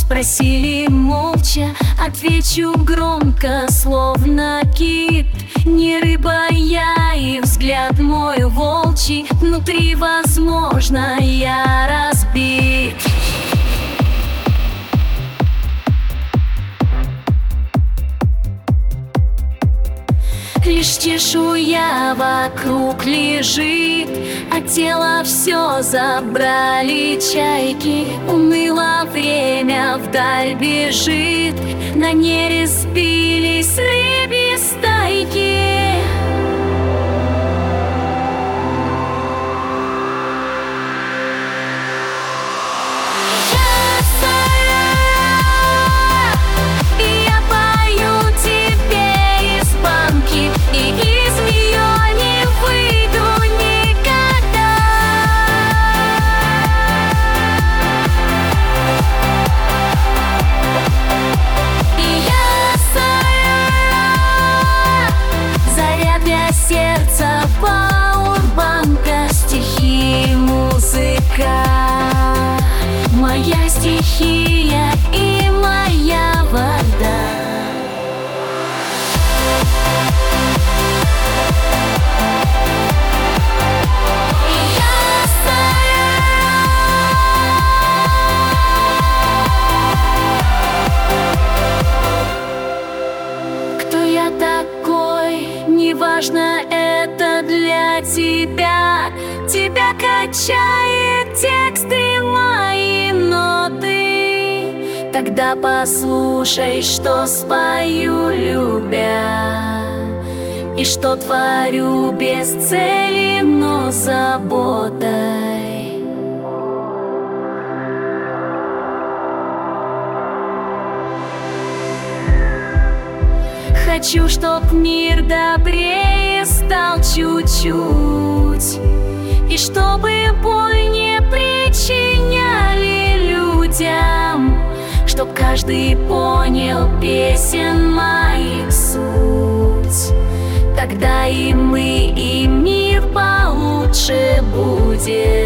Просили молча, отвечу громко, словно кит. Не рыба я, и взгляд мой волчий, внутри, возможно, я разбит. Лишь чешуя вокруг лежит, а тело все забрали чайки. Уныло время вдаль бежит, на нерест сбились рыбьи стайки. Сердце пауэрбанка, стихи, музыка. Моя стихия и моя вода. Кто я такой? Неважно это для тебя. Тебя качает тексты мои ноты. Тогда послушай, что спою, любя, и что творю без цели, но заботой. Хочу, чтоб мир добрее стал чуть-чуть, и чтобы боль не причиняли людям, чтоб каждый понял песен моих суть. Тогда и мы, и мир получше будет.